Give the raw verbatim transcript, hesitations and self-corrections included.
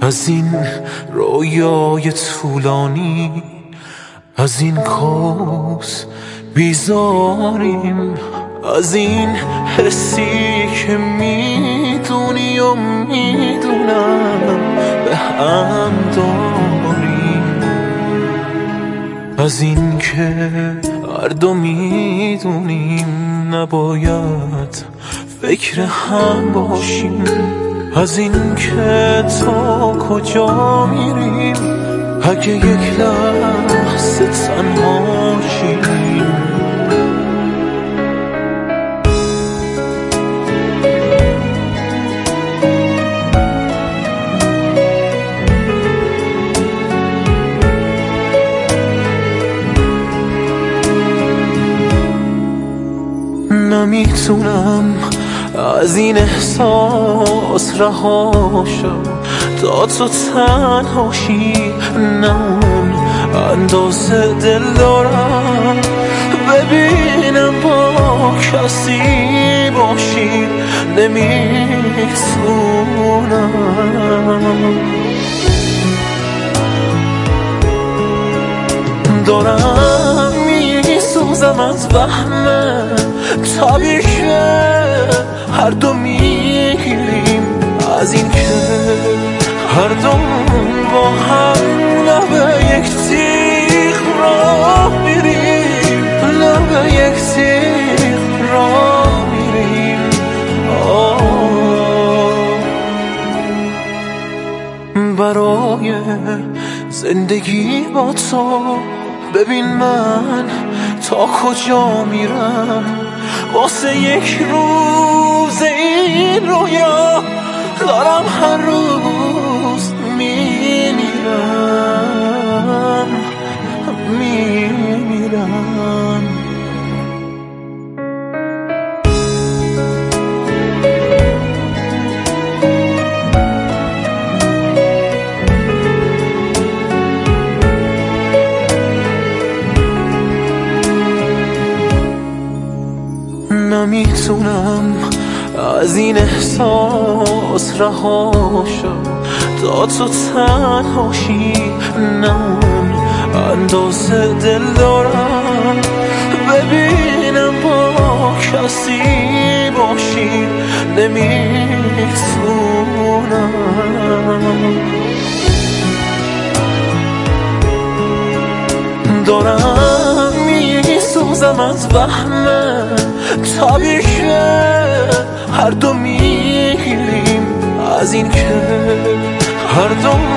از این رویای طولانی، از این کوس بیزاریم، از این حسی که میدونی و میدونم به هم داریم، از این که هر دو میدونیم نباید فکر هم باشیم، از این که تا کجا میریم اگه یک لحظه تنها شیم. نمیتونم از این احساس رهاشم تا تو تنهاشی، نه اون اندازه دل دارم ببینم با کسی باشی، نمیتونم. دارم میسوزم از وهمه طبیعیه هر دو میگیریم، از این که هر دو با هم لبه یک تیغ را میریم، لبه یک تیغ را میریم. برای زندگی با تو ببین من تا کجا میرم، واسه یک روز این رویا دارم هر روز میمیرم میمیرم. نمیتونم از این احساس رهاشم تا تو تنهاشی، نه اون اندازه دل دارم ببینم با کسی باشی، نمیتونم. دارم میسوزم از وهمه طبیعیه هر دو میگیریم، از این که هر دو